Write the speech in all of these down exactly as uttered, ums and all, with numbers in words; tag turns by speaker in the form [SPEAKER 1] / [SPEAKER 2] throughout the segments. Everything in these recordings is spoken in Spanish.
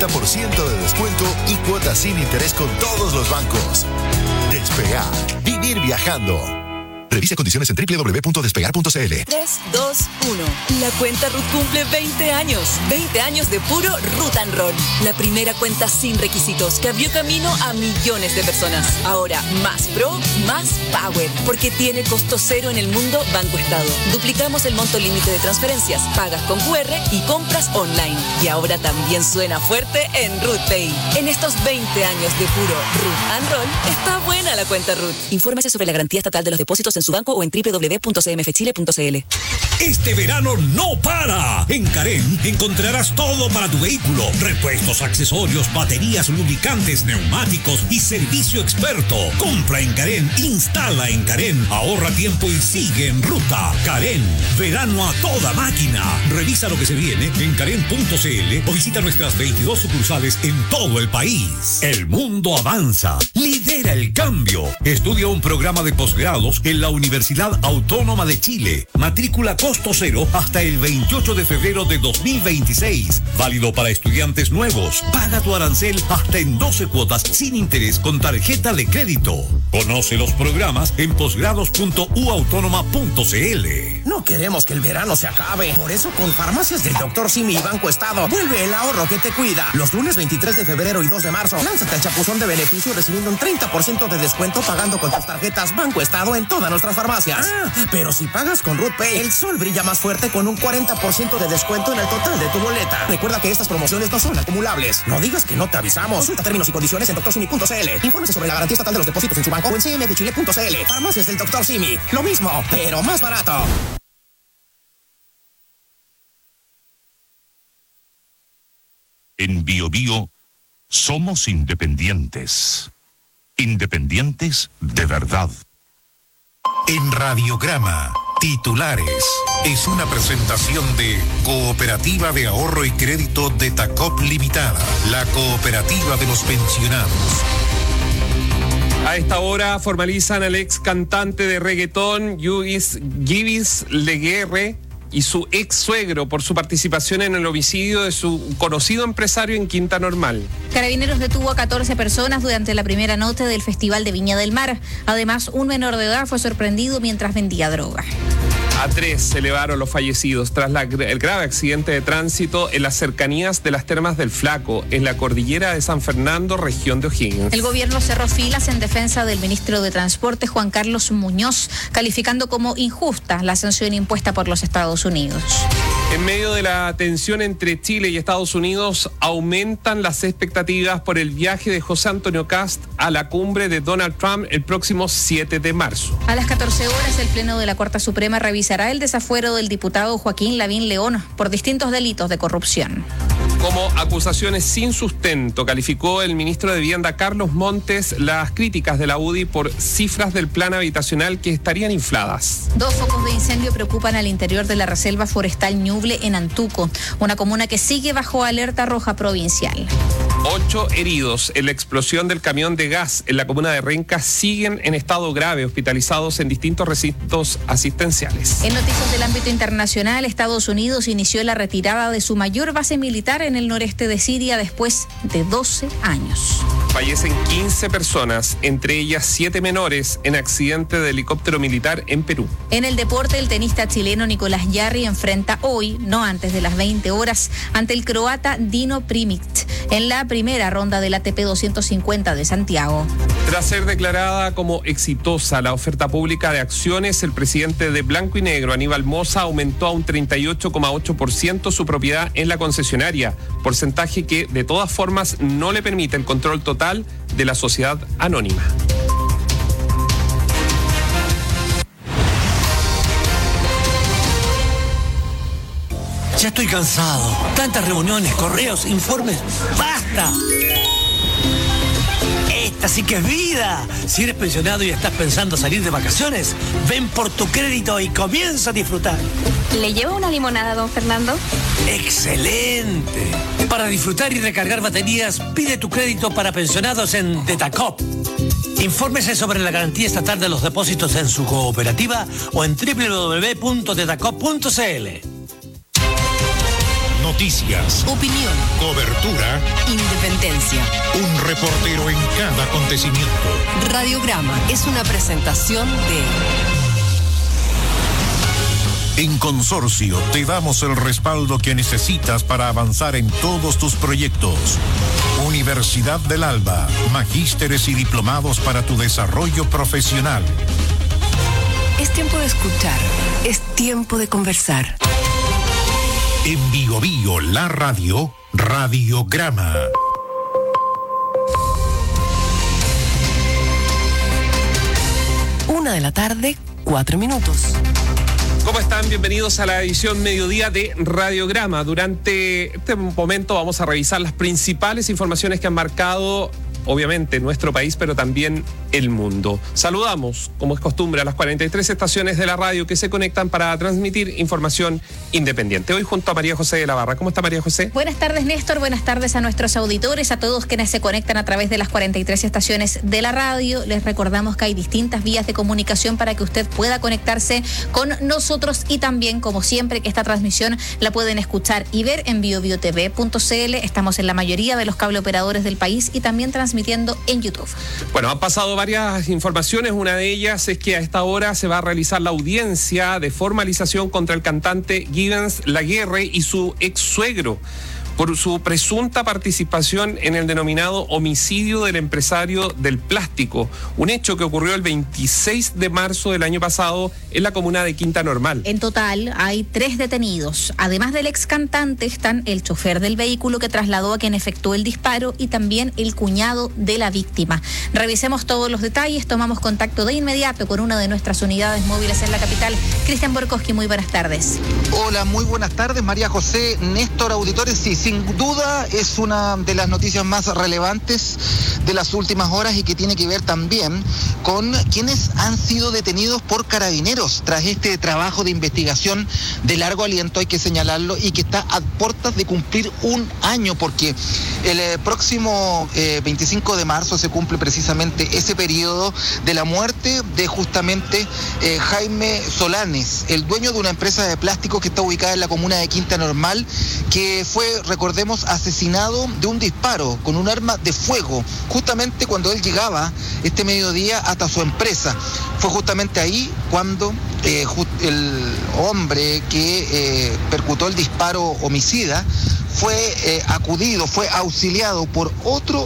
[SPEAKER 1] treinta por ciento de descuento y cuotas sin interés con todos los bancos. Despegar. Vivir viajando. Revise condiciones en doble u doble u doble u punto despegar punto c l.
[SPEAKER 2] tres, dos, uno. La cuenta Ruth cumple veinte años. veinte años de puro Ruth and Roll. La primera cuenta sin requisitos que abrió camino a millones de personas. Ahora, más pro, más power. Porque tiene costo cero en el mundo Banco Estado. Duplicamos el monto límite de transferencias, pagas con cu erre y compras online. Y ahora también suena fuerte en Ruth Pay. En estos veinte años de puro Ruth and Roll, está buena la cuenta Ruth. Infórmese sobre la garantía estatal de los depósitos en su banco o en doble u doble u doble u punto c m f chile punto c l.
[SPEAKER 3] Este verano no para. En Carén encontrarás todo para tu vehículo. Repuestos, accesorios, baterías, lubricantes, neumáticos y servicio experto. Compra en Carén, instala en Carén, ahorra tiempo y sigue en ruta. Carén, verano a toda máquina. Revisa lo que se viene en carén punto c l o visita nuestras veintidós sucursales en todo el país. El mundo avanza. Lidera el cambio. Estudia un programa de posgrados en la Universidad Autónoma de Chile. Matrícula costo cero hasta el veintiocho de febrero de dos mil veintiséis. Válido para estudiantes nuevos. Paga tu arancel hasta en doce cuotas sin interés con tarjeta de crédito. Conoce los programas en posgrados punto u autónoma punto c l.
[SPEAKER 4] No queremos que el verano se acabe. Por eso con Farmacias del doctor Simi y Banco Estado vuelve el ahorro que te cuida. Los lunes veintitrés de febrero y dos de marzo, lánzate al chapuzón de beneficio recibiendo un treinta por ciento de descuento pagando con tus tarjetas Banco Estado en todas nuestras farmacias. Ah, pero si pagas con Ruth Pay, el sol brilla más fuerte con un cuarenta por ciento de descuento en el total de tu boleta. Recuerda que estas promociones no son acumulables. No digas que no te avisamos. Consulta términos y condiciones en doctor simi punto c l. Infórmese sobre la garantía estatal de los depósitos en su banco o en c m f chile punto c l. Farmacias del doctor Simi. Lo mismo, pero más barato.
[SPEAKER 5] En Bio Bio somos independientes. Independientes de verdad.
[SPEAKER 1] En Radiograma, titulares. Es una presentación de Cooperativa de Ahorro y Crédito de Tacop Limitada, la cooperativa de los pensionados.
[SPEAKER 6] A esta hora formalizan al ex cantante de reggaetón, Yugis Givis Leguerre, y su ex suegro por su participación en el homicidio de su conocido empresario en Quinta Normal.
[SPEAKER 7] Carabineros detuvo a catorce personas durante la primera noche del Festival de Viña del Mar. Además, un menor de edad fue sorprendido mientras vendía droga.
[SPEAKER 6] A tres se elevaron los fallecidos tras la, el grave accidente de tránsito en las cercanías de las Termas del Flaco, en la cordillera de San Fernando, región de O'Higgins.
[SPEAKER 7] El gobierno cerró filas en defensa del ministro de Transporte, Juan Carlos Muñoz, calificando como injusta la sanción impuesta por los Estados Unidos.
[SPEAKER 6] En medio de la tensión entre Chile y Estados Unidos, aumentan las expectativas por el viaje de José Antonio Kast a la cumbre de Donald Trump el próximo siete de marzo.
[SPEAKER 7] A las catorce horas, el Pleno de la Corte Suprema revisará el desafuero del diputado Joaquín Lavín León por distintos delitos de corrupción.
[SPEAKER 6] Como acusaciones sin sustento, calificó el ministro de Vivienda Carlos Montes las críticas de la U D I por cifras del plan habitacional que estarían infladas.
[SPEAKER 7] Dos focos de incendio preocupan al interior de la Reserva Forestal Ñuble en Antuco, una comuna que sigue bajo alerta roja provincial.
[SPEAKER 6] Ocho heridos en la explosión del camión de gas en la comuna de Renca siguen en estado grave, hospitalizados en distintos recintos asistenciales.
[SPEAKER 7] En noticias del ámbito internacional, Estados Unidos inició la retirada de su mayor base militar en el noreste de Siria después de doce años.
[SPEAKER 6] Fallecen quince personas, entre ellas siete menores, en accidente de helicóptero militar en Perú.
[SPEAKER 7] En el deporte, el tenista chileno Nicolás Yarri enfrenta hoy, no antes de las veinte horas, ante el croata Dino Primic en la primera ronda del A T P doscientos cincuenta de Santiago.
[SPEAKER 6] Tras ser declarada como exitosa la oferta pública de acciones, el presidente de Blanco y Negro, Aníbal Mosa, aumentó a un treinta y ocho coma ocho por ciento su propiedad en la concesionaria, porcentaje que de todas formas no le permite el control total de la sociedad anónima.
[SPEAKER 8] Ya estoy cansado. Tantas reuniones, correos, informes. ¡Basta! Esta sí que es vida. Si eres pensionado y estás pensando salir de vacaciones, ven por tu crédito y comienza a disfrutar.
[SPEAKER 9] ¿Le llevo una limonada, don Fernando?
[SPEAKER 8] ¡Excelente! Para disfrutar y recargar baterías, pide tu crédito para pensionados en Detacop. Infórmese sobre la garantía estatal de los depósitos en su cooperativa o en doble u doble u doble u punto detacop punto c l.
[SPEAKER 1] Noticias,
[SPEAKER 2] Opinión,
[SPEAKER 1] cobertura,
[SPEAKER 2] independencia.
[SPEAKER 1] un reportero en cada acontecimiento.
[SPEAKER 2] Radiograma es una presentación de...
[SPEAKER 1] En Consorcio te damos el respaldo que necesitas para avanzar en todos tus proyectos. Universidad del Alba, magísteres y diplomados para tu desarrollo profesional.
[SPEAKER 2] Es tiempo de escuchar, es tiempo de conversar.
[SPEAKER 1] En Bio Bio, la radio, Radiograma.
[SPEAKER 2] Una de la tarde, cuatro minutos.
[SPEAKER 6] ¿Cómo están? Bienvenidos a la edición mediodía de Radiograma. Durante este momento vamos a revisar las principales informaciones que han marcado, obviamente, nuestro país, pero también el mundo. Saludamos, como es costumbre, a las cuarenta y tres estaciones de la radio que se conectan para transmitir información independiente. Hoy junto a María José de la Barra. ¿Cómo está María José?
[SPEAKER 7] Buenas tardes, Néstor. Buenas tardes a nuestros auditores, a todos quienes se conectan a través de las cuarenta y tres estaciones de la radio. Les recordamos que hay distintas vías de comunicación para que usted pueda conectarse con nosotros y también, como siempre, que esta transmisión la pueden escuchar y ver en bio bio t v punto c l. Estamos en la mayoría de los cable operadores del país y también transmitiendo en YouTube.
[SPEAKER 6] Bueno, han pasado varias informaciones. Una de ellas es que a esta hora se va a realizar la audiencia de formalización contra el cantante Gibbons Laguerre y su ex suegro por su presunta participación en el denominado homicidio del empresario del plástico, un hecho que ocurrió el veintiséis de marzo del año pasado en la comuna de Quinta Normal.
[SPEAKER 7] En total hay tres detenidos. Además del ex cantante están el chofer del vehículo que trasladó a quien efectuó el disparo y también el cuñado de la víctima. Revisemos todos los detalles, tomamos contacto de inmediato con una de nuestras unidades móviles en la capital. Cristian Borkowski, muy buenas tardes.
[SPEAKER 10] Hola, muy buenas tardes, María José, Néstor, auditores. Sí, sin duda es una de las noticias más relevantes de las últimas horas y que tiene que ver también con quienes han sido detenidos por carabineros tras este trabajo de investigación de largo aliento, hay que señalarlo, y que está a puertas de cumplir un año, porque el eh, próximo eh, veinticinco de marzo se cumple precisamente ese periodo de la muerte de justamente eh, Jaime Solanes, el dueño de una empresa de plástico que está ubicada en la comuna de Quinta Normal, que fue, recordemos, asesinado de un disparo con un arma de fuego, justamente cuando él llegaba este mediodía hasta su empresa. Fue justamente ahí cuando eh, el hombre que eh, percutó el disparo homicida fue eh, acudido, fue auxiliado por otro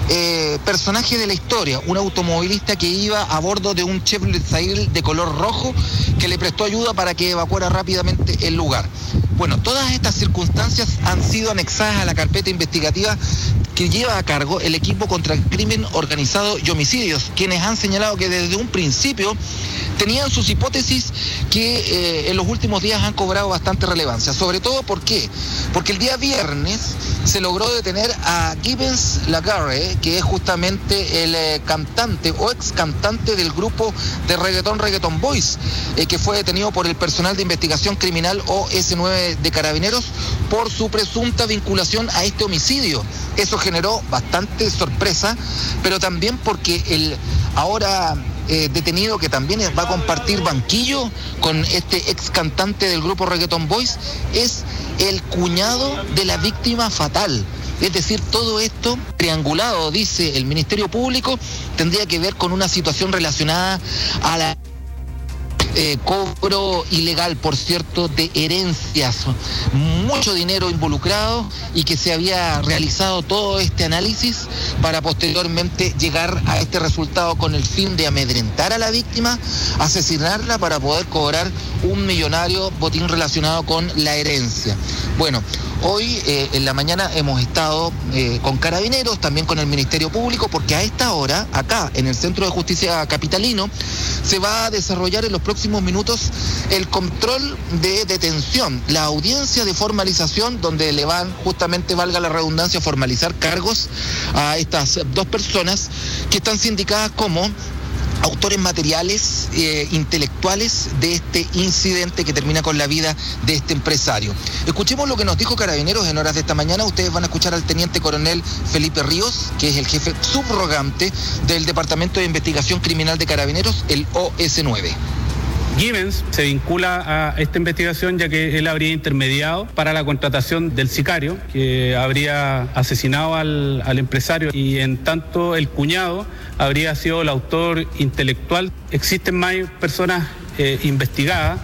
[SPEAKER 10] Eh, personaje de la historia, un automovilista que iba a bordo de un Chevrolet Sail de color rojo que le prestó ayuda para que evacuara rápidamente el lugar. Bueno, todas estas circunstancias han sido anexadas a la carpeta investigativa que lleva a cargo el equipo contra el crimen organizado y homicidios, quienes han señalado que desde un principio tenían sus hipótesis que eh, en los últimos días han cobrado bastante relevancia. Sobre todo, ¿por qué? Porque el día viernes se logró detener a Gibbons Laguerre, que es justamente el eh, cantante o ex cantante del grupo de reggaetón Reggaeton Boys, eh, que fue detenido por el personal de investigación criminal O S nueve de Carabineros por su presunta vinculación a este homicidio. Eso generó bastante sorpresa, pero también porque el ahora eh, detenido, que también va a compartir banquillo con este ex cantante del grupo Reggaeton Boys, es el cuñado de la víctima fatal. Es decir, todo esto triangulado, dice el Ministerio Público, tendría que ver con una situación relacionada a la Eh, cobro ilegal, por cierto, de herencias, mucho dinero involucrado, y que se había realizado todo este análisis para posteriormente llegar a este resultado con el fin de amedrentar a la víctima, asesinarla para poder cobrar un millonario botín relacionado con la herencia. Bueno, hoy eh, en la mañana hemos estado eh, con Carabineros, también con el Ministerio Público, porque a esta hora, acá en el Centro de Justicia Capitalino, se va a desarrollar en los próximos minutos el control de detención, la audiencia de formalización, donde le van, justamente, valga la redundancia, formalizar cargos a estas dos personas que están sindicadas como autores materiales, eh, intelectuales de este incidente que termina con la vida de este empresario. Escuchemos lo que nos dijo Carabineros en horas de esta mañana. Ustedes van a escuchar al teniente coronel Felipe Ríos, que es el jefe subrogante del Departamento de Investigación Criminal de Carabineros, el O S nueve.
[SPEAKER 11] Gibbons se vincula a esta investigación ya que él habría intermediado para la contratación del sicario que habría asesinado al, al empresario, y en tanto el cuñado habría sido el autor intelectual. Existen más personas eh, investigadas.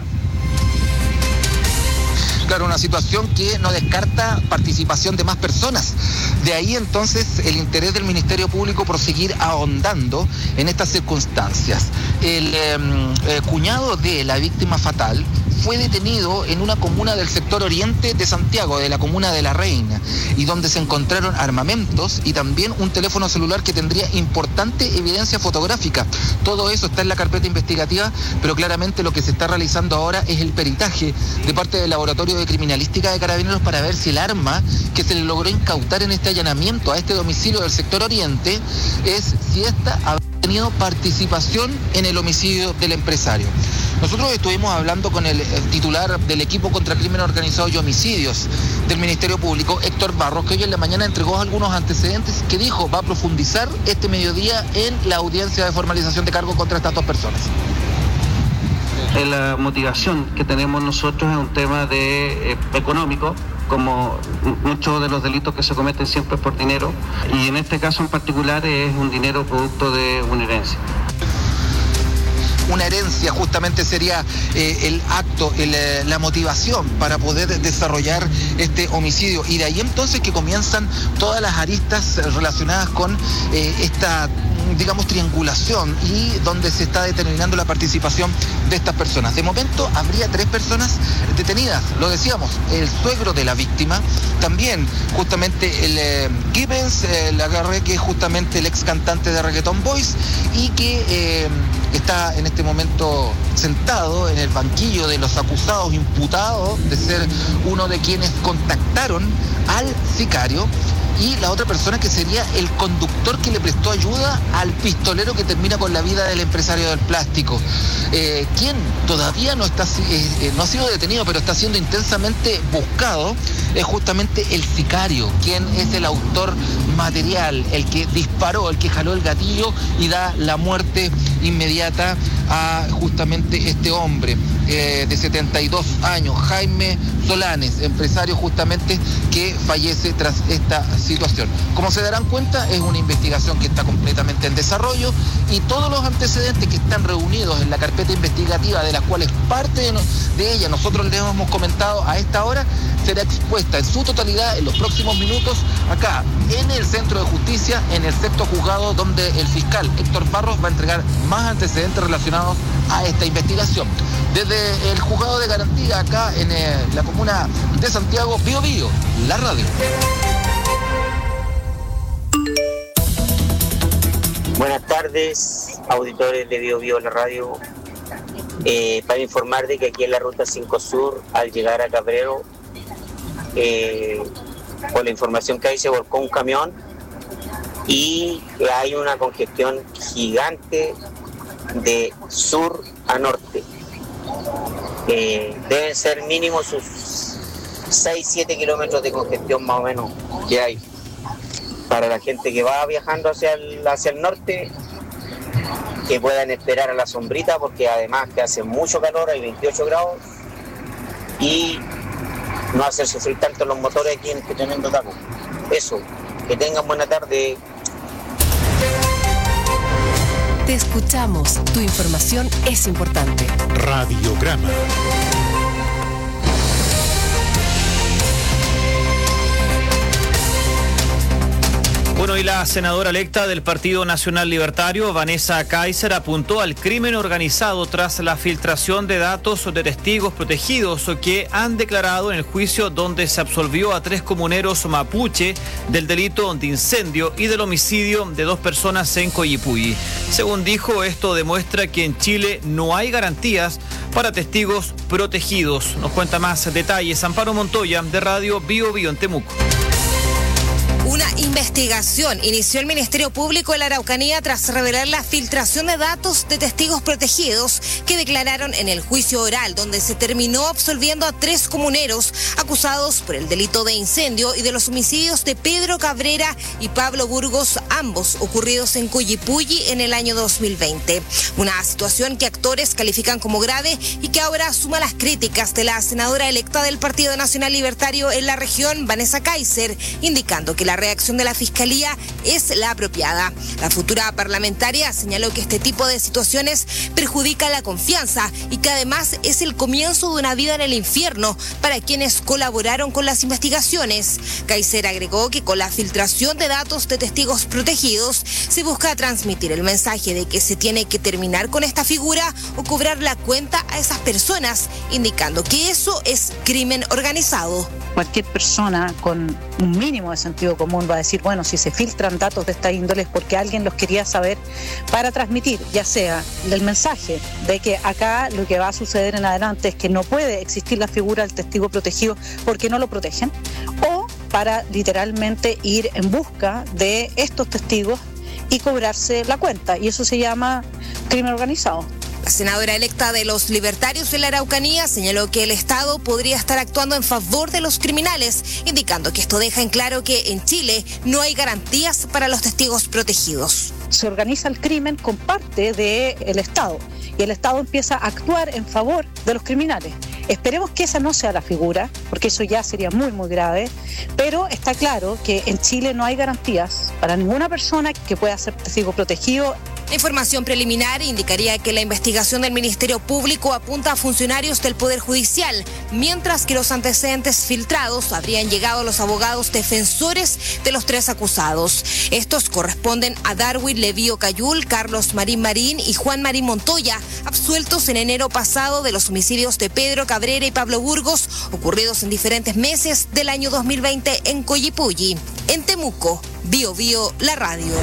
[SPEAKER 10] Claro, una situación que no descarta participación de más personas. De ahí entonces el interés del Ministerio Público por seguir ahondando en estas circunstancias. El eh, eh, cuñado de la víctima fatal fue detenido en una comuna del sector oriente de Santiago, de la comuna de La Reina, y donde se encontraron armamentos y también un teléfono celular que tendría importante evidencia fotográfica. Todo eso está en la carpeta investigativa, pero claramente lo que se está realizando ahora es el peritaje de parte del Laboratorio de Criminalística de Carabineros para ver si el arma que se le logró incautar en este allanamiento a este domicilio del sector oriente es si esta ha tenido participación en el homicidio del empresario. Nosotros estuvimos hablando con el titular del equipo contra crimen organizado y homicidios del Ministerio Público, Héctor Barros, que hoy en la mañana entregó algunos antecedentes que dijo va a profundizar este mediodía en la audiencia de formalización de cargo contra estas dos personas.
[SPEAKER 12] La motivación que tenemos nosotros es un tema de eh, económico, como muchos de los delitos que se cometen siempre por dinero, y en este caso en particular es un dinero producto de una herencia.
[SPEAKER 10] Una herencia justamente sería eh, el acto, el, eh, la motivación para poder desarrollar este homicidio, y de ahí entonces que comienzan todas las aristas relacionadas con eh, esta, digamos, triangulación y donde se está determinando la participación de estas personas. De momento habría tres personas detenidas, lo decíamos, el suegro de la víctima, también justamente el eh, Gibbons, eh, el agarre, que es justamente el ex cantante de Reggaeton Boys y que eh, está en este momento sentado en el banquillo de los acusados, imputados de ser uno de quienes contactaron al sicario, y la otra persona que sería el conductor que le prestó ayuda al pistolero que termina con la vida del empresario del plástico, eh, quien todavía no está eh, no ha sido detenido, pero está siendo intensamente buscado. Es justamente el sicario, quien es el autor material, el que disparó, el que jaló el gatillo y da la muerte inmediata a justamente este hombre eh, de setenta y dos años, Jaime Solanes, empresario justamente que fallece tras esta situación. Como se darán cuenta, es una investigación que está completamente en desarrollo, y todos los antecedentes que están reunidos en la carpeta investigativa, de las cuales parte de, no, de ella nosotros les hemos comentado a esta hora, será expuesta en su totalidad en los próximos minutos acá en el Centro de Justicia, en el sexto juzgado, donde el fiscal Héctor Barros va a entregar más antecedentes relacionados a esta investigación. Desde el juzgado de garantía acá en eh, la comuna de Santiago, Bío Bío, la radio.
[SPEAKER 13] Buenas tardes, auditores de Bío Bío, la radio. Eh, para informar de que aquí en la ruta cinco Sur, al llegar a Cabrero, eh, por la información que hay, se volcó un camión y hay una congestión gigante de sur a norte. Eh, deben ser mínimo sus seis a siete kilómetros de congestión más o menos que hay. Para la gente que va viajando hacia el, hacia el norte, que puedan esperar a la sombrita, porque además que hace mucho calor, hay veintiocho grados, y no hacer sufrir tanto los motores aquí en este tremendo taco. Eso, que tengan buena tarde.
[SPEAKER 14] Te escuchamos, tu información es importante.
[SPEAKER 1] Radiograma.
[SPEAKER 15] Bueno, y la senadora electa del Partido Nacional Libertario, Vanessa Kaiser, apuntó al crimen organizado tras la filtración de datos de testigos protegidos que han declarado en el juicio donde se absolvió a tres comuneros mapuche del delito de incendio y del homicidio de dos personas en Coyipulli. Según dijo, esto demuestra que en Chile no hay garantías para testigos protegidos. Nos cuenta más detalles Amparo Montoya, de Radio Bío Bío en Temuco.
[SPEAKER 16] Una investigación investigación inició el Ministerio Público de la Araucanía tras revelar la filtración de datos de testigos protegidos que declararon en el juicio oral, donde se terminó absolviendo a tres comuneros acusados por el delito de incendio y de los homicidios de Pedro Cabrera y Pablo Burgos, ambos ocurridos en Coyipulli en el año dos mil veinte. Una situación que actores califican como grave y que ahora suma las críticas de la senadora electa del Partido Nacional Libertario en la región, Vanessa Kaiser, indicando que la reacción de la Fiscalía es la apropiada. La futura parlamentaria señaló que este tipo de situaciones perjudica la confianza y que además es el comienzo de una vida en el infierno para quienes colaboraron con las investigaciones. Kaiser agregó que con la filtración de datos de testigos protegidos se busca transmitir el mensaje de que se tiene que terminar con esta figura o cobrar la cuenta a esas personas, indicando que eso es crimen organizado.
[SPEAKER 17] Cualquier persona con un mínimo de sentido común va a decir, bueno, si se filtran datos de esta índole es porque alguien los quería saber para transmitir, ya sea el mensaje de que acá lo que va a suceder en adelante es que no puede existir la figura del testigo protegido porque no lo protegen, o para literalmente ir en busca de estos testigos y cobrarse la cuenta, y eso se llama crimen organizado.
[SPEAKER 16] La senadora electa de los libertarios de la Araucanía señaló que el Estado podría estar actuando en favor de los criminales, indicando que esto deja en claro que en Chile no hay garantías para los testigos protegidos.
[SPEAKER 17] Se organiza el crimen con parte del Estado y el Estado empieza a actuar en favor de los criminales. Esperemos que esa no sea la figura, porque eso ya sería muy, muy grave, pero está claro que en Chile no hay garantías para ninguna persona que pueda ser testigo protegido.
[SPEAKER 16] La información preliminar indicaría que la investigación del Ministerio Público apunta a funcionarios del Poder Judicial, mientras que los antecedentes filtrados habrían llegado a los abogados defensores de los tres acusados. Estos corresponden a Darwin Levío Cayul, Carlos Marín Marín y Juan Marín Montoya, absueltos en enero pasado de los homicidios de Pedro Cabrera y Pablo Burgos, ocurridos en diferentes meses del año dos mil veinte en Coyipulli. En Temuco, Bio Bio, la radio.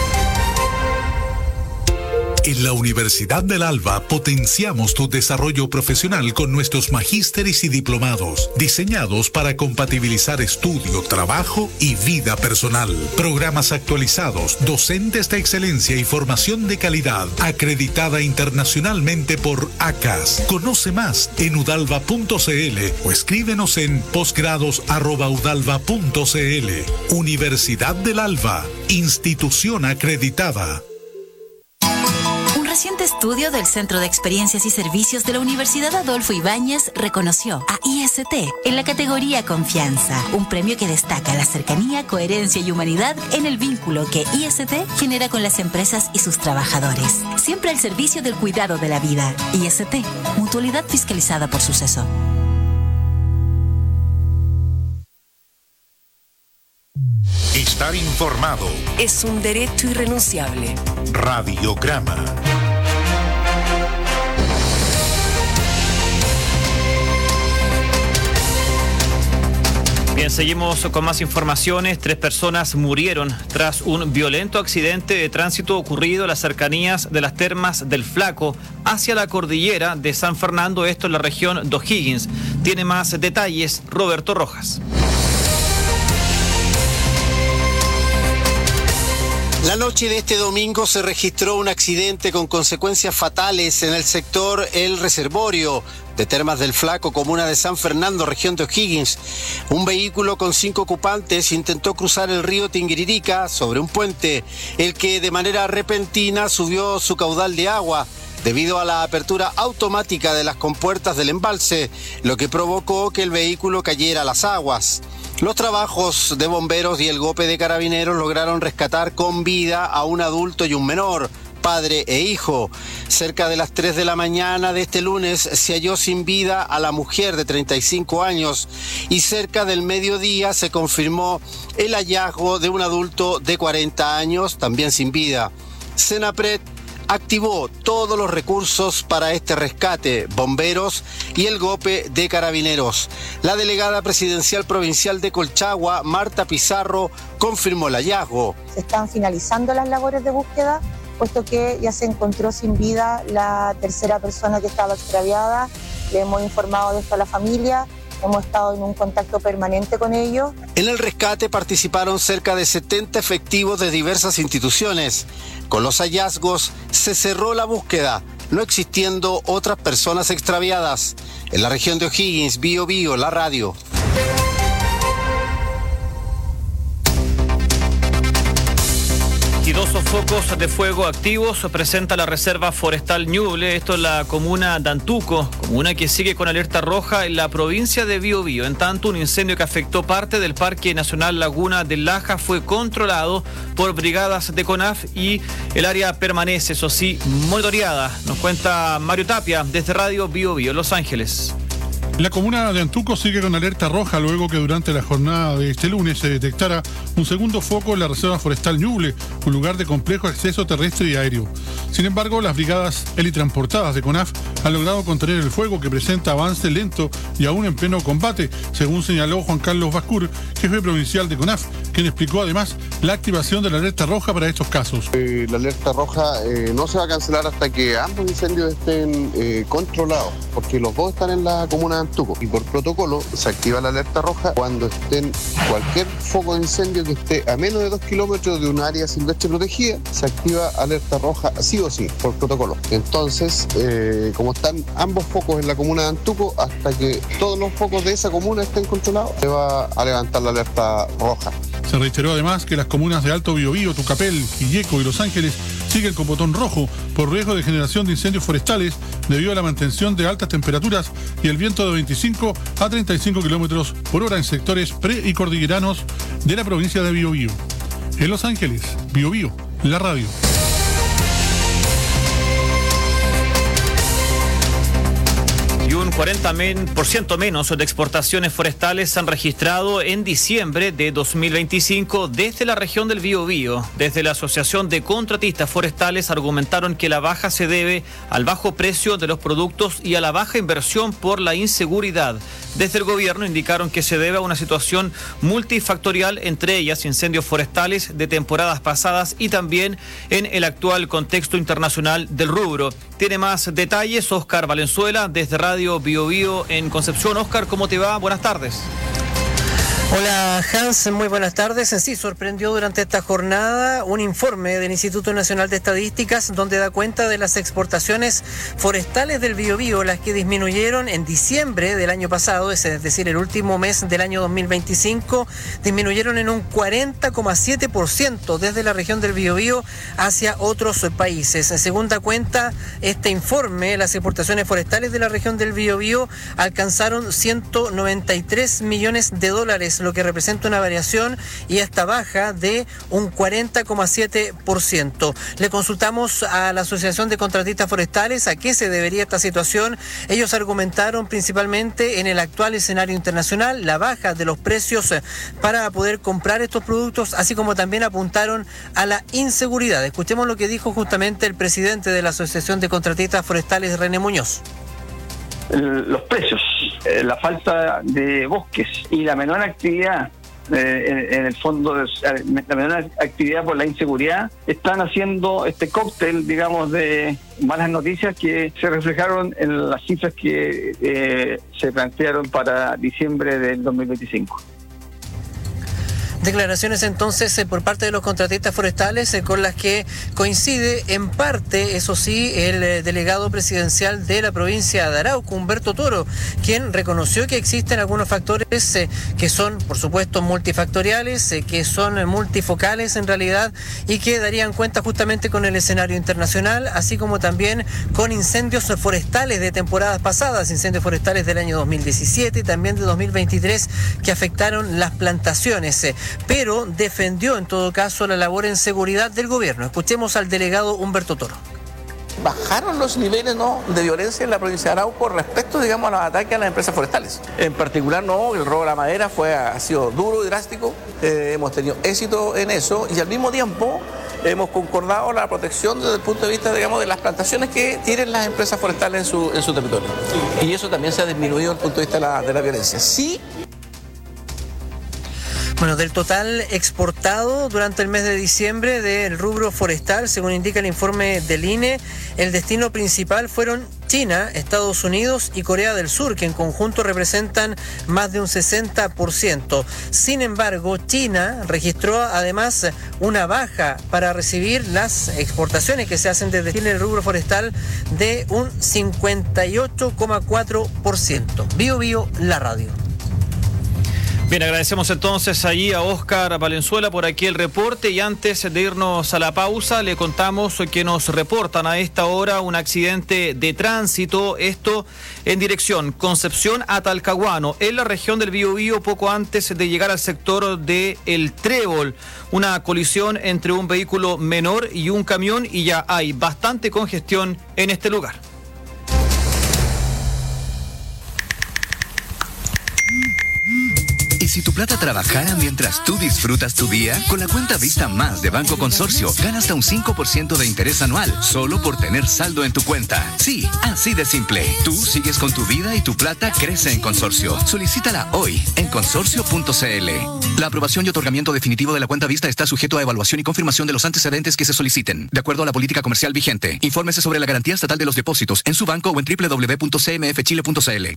[SPEAKER 1] En la Universidad del Alba potenciamos tu desarrollo profesional con nuestros magísteres y diplomados, diseñados para compatibilizar estudio, trabajo y vida personal. Programas actualizados, docentes de excelencia y formación de calidad, acreditada internacionalmente por A C A S. Conoce más en udalva punto cl o escríbenos en posgrados arroba udalva punto cl. Universidad del Alba, institución acreditada.
[SPEAKER 18] Un reciente estudio del Centro de Experiencias y Servicios de la Universidad Adolfo Ibáñez reconoció a I S T en la categoría Confianza, un premio que destaca la cercanía, coherencia y humanidad en el vínculo que I S T genera con las empresas y sus trabajadores, siempre al servicio del cuidado de la vida. I S T, mutualidad fiscalizada por Suceso.
[SPEAKER 1] Estar informado
[SPEAKER 14] es un derecho irrenunciable.
[SPEAKER 1] Radiograma.
[SPEAKER 15] Bien, seguimos con más informaciones. Tres personas murieron tras un violento accidente de tránsito ocurrido en las cercanías de las Termas del Flaco hacia la cordillera de San Fernando, esto en la región de O'Higgins. Tiene más detalles Roberto Rojas.
[SPEAKER 19] La noche de este domingo se registró un accidente con consecuencias fatales en el sector El Reservorio de Termas del Flaco, comuna de San Fernando, región de O'Higgins. Un vehículo con cinco ocupantes intentó cruzar el río Tinguiririca sobre un puente, el que de manera repentina subió su caudal de agua debido a la apertura automática de las compuertas del embalse, lo que provocó que el vehículo cayera a las aguas. Los trabajos de bomberos y el GOPE de carabineros lograron rescatar con vida a un adulto y un menor, padre e hijo. Cerca de las tres de la mañana de este lunes se halló sin vida a la mujer de treinta y cinco años y cerca del mediodía se confirmó el hallazgo de un adulto de cuarenta años, también sin vida. Senapred activó todos los recursos para este rescate, bomberos y el GOPE de carabineros. La delegada presidencial provincial de Colchagua, Marta Pizarro, confirmó el hallazgo.
[SPEAKER 20] Se están finalizando las labores de búsqueda, puesto que ya se encontró sin vida la tercera persona que estaba extraviada. Le hemos informado de esto a la familia hemos estado en un contacto permanente con ellos.
[SPEAKER 19] En el rescate participaron cerca de setenta efectivos de diversas instituciones. Con los hallazgos se cerró la búsqueda, no existiendo otras personas extraviadas. En la región de O'Higgins, Bío Bío, la radio.
[SPEAKER 15] Y dos focos de fuego activos presenta la Reserva Forestal Ñuble, esto es la comuna de Antuco, comuna que sigue con alerta roja en la provincia de Bío Bío. En tanto, un incendio que afectó parte del Parque Nacional Laguna del Laja fue controlado por brigadas de CONAF y el área permanece, eso sí, monitoreada. Nos cuenta Mario Tapia desde Radio Bío Bío, Los Ángeles.
[SPEAKER 21] La comuna de Antuco sigue con alerta roja luego que durante la jornada de este lunes se detectara un segundo foco en la Reserva Forestal Ñuble, un lugar de complejo acceso terrestre y aéreo. Sin embargo, las brigadas helitransportadas de CONAF han logrado contener el fuego, que presenta avance lento y aún en pleno combate, según señaló Juan Carlos Bascur, jefe provincial de CONAF, quien explicó además la activación de la alerta roja para estos casos.
[SPEAKER 22] Eh, la alerta roja eh, no se va a cancelar hasta que ambos incendios estén eh, controlados, porque los dos están en la comuna de Antuco, y por protocolo se activa la alerta roja cuando estén cualquier foco de incendio que esté a menos de dos kilómetros de un área silvestre protegida, se activa alerta roja sí o sí, por protocolo. Entonces, eh, como están ambos focos en la comuna de Antuco, hasta que todos los focos de esa comuna estén controlados, se va a levantar la alerta roja.
[SPEAKER 21] Se reiteró además que las comunas de Alto Biobío, Tucapel, Quilleco y Los Ángeles siguen con botón rojo por riesgo de generación de incendios forestales debido a la mantención de altas temperaturas y el viento de veinticinco a treinta y cinco kilómetros por hora en sectores pre y cordilleranos de la provincia de Biobío. En Los Ángeles, Biobío, la radio.
[SPEAKER 15] Y un cuarenta por ciento menos de exportaciones forestales se han registrado en diciembre de dos mil veinticinco desde la región del Biobío. Desde la Asociación de Contratistas Forestales argumentaron que la baja se debe al bajo precio de los productos y a la baja inversión por la inseguridad. Desde el gobierno indicaron que se debe a una situación multifactorial, entre ellas incendios forestales de temporadas pasadas y también en el actual contexto internacional del rubro. Tiene más detalles Óscar Valenzuela desde Radio Bío Bío en Concepción. Óscar, ¿cómo te va? Buenas tardes.
[SPEAKER 23] Hola Hans, muy buenas tardes. Sí, sorprendió durante esta jornada un informe del Instituto Nacional de Estadísticas donde da cuenta de las exportaciones forestales del Biobío, las que disminuyeron en diciembre del año pasado, es decir, el último mes del año dos mil veinticinco, disminuyeron en un cuarenta coma siete por ciento desde la región del Biobío hacia otros países. Según da cuenta este informe, las exportaciones forestales de la región del Biobío alcanzaron ciento noventa y tres millones de dólares, lo que representa una variación y esta baja de un cuarenta coma siete por ciento. Le consultamos a la Asociación de Contratistas Forestales a qué se debería esta situación. Ellos argumentaron principalmente en el actual escenario internacional la baja de los precios para poder comprar estos productos, así como también apuntaron a la inseguridad. Escuchemos lo que dijo justamente el presidente de la Asociación de Contratistas Forestales, René Muñoz.
[SPEAKER 24] Los precios, eh, la falta de bosques y la menor actividad, eh, en, en el fondo, de, la menor actividad por la inseguridad, están haciendo este cóctel, digamos, de malas noticias que se reflejaron en las cifras que eh, se plantearon para diciembre del dos mil veinticinco.
[SPEAKER 23] Declaraciones entonces eh, por parte de los contratistas forestales eh, con las que coincide en parte, eso sí, el eh, delegado presidencial de la provincia de Arauco, Humberto Toro, quien reconoció que existen algunos factores eh, que son, por supuesto, multifactoriales, eh, que son eh, multifocales en realidad y que darían cuenta justamente con el escenario internacional, así como también con incendios forestales de temporadas pasadas, incendios forestales del año dos mil diecisiete y también de dos mil veintitrés que afectaron las plantaciones. Eh, pero defendió en todo caso la labor en seguridad del gobierno. Escuchemos al delegado Humberto Toro.
[SPEAKER 25] Bajaron los niveles, ¿no?, de violencia en la provincia de Arauco respecto, digamos, a los ataques a las empresas forestales. En particular, no, el robo de la madera fue, ha sido duro y drástico, eh, hemos tenido éxito en eso y al mismo tiempo hemos concordado la protección desde el punto de vista, digamos, de las plantaciones que tienen las empresas forestales en su, en su territorio. Y eso también se ha disminuido desde el punto de vista de la, de la violencia. Sí.
[SPEAKER 23] Bueno, del total exportado durante el mes de diciembre del rubro forestal, según indica el informe del I N E, el destino principal fueron China, Estados Unidos y Corea del Sur, que en conjunto representan más de un sesenta por ciento. Sin embargo, China registró además una baja para recibir las exportaciones que se hacen desde Chile en el rubro forestal de un cincuenta y ocho coma cuatro por ciento. Bio Bio, la radio.
[SPEAKER 15] Bien, agradecemos entonces allí a Óscar Valenzuela por aquí el reporte, y antes de irnos a la pausa le contamos que nos reportan a esta hora un accidente de tránsito, esto en dirección Concepción a Talcahuano, en la región del Biobío, poco antes de llegar al sector de El Trébol, una colisión entre un vehículo menor y un camión, y ya hay bastante congestión en este lugar.
[SPEAKER 3] ¿Y si tu plata trabajara mientras tú disfrutas tu día? Con la cuenta Vista Más de Banco Consorcio, gana hasta un cinco por ciento de interés anual, solo por tener saldo en tu cuenta. Sí, así de simple. Tú sigues con tu vida y tu plata crece en Consorcio. Solicítala hoy en consorcio punto c l. La aprobación y otorgamiento definitivo de la cuenta Vista está sujeto a evaluación y confirmación de los antecedentes que se soliciten, de acuerdo a la política comercial vigente. Infórmese sobre la garantía estatal de los depósitos en su banco o en doble u doble u doble u punto c m f chile punto c l.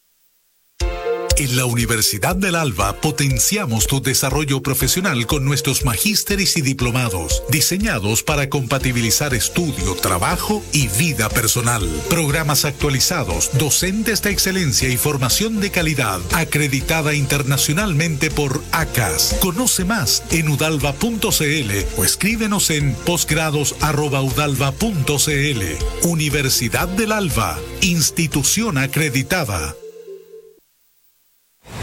[SPEAKER 1] En la Universidad del Alba potenciamos tu desarrollo profesional con nuestros magísteres y diplomados, diseñados para compatibilizar estudio, trabajo y vida personal. Programas actualizados, docentes de excelencia y formación de calidad, acreditada internacionalmente por A C A S. Conoce más en udalva punto c l o escríbenos en posgrados arroba udalva punto c l. Universidad del Alba, institución acreditada.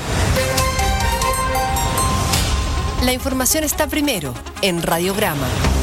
[SPEAKER 14] La información está primero en Radiograma.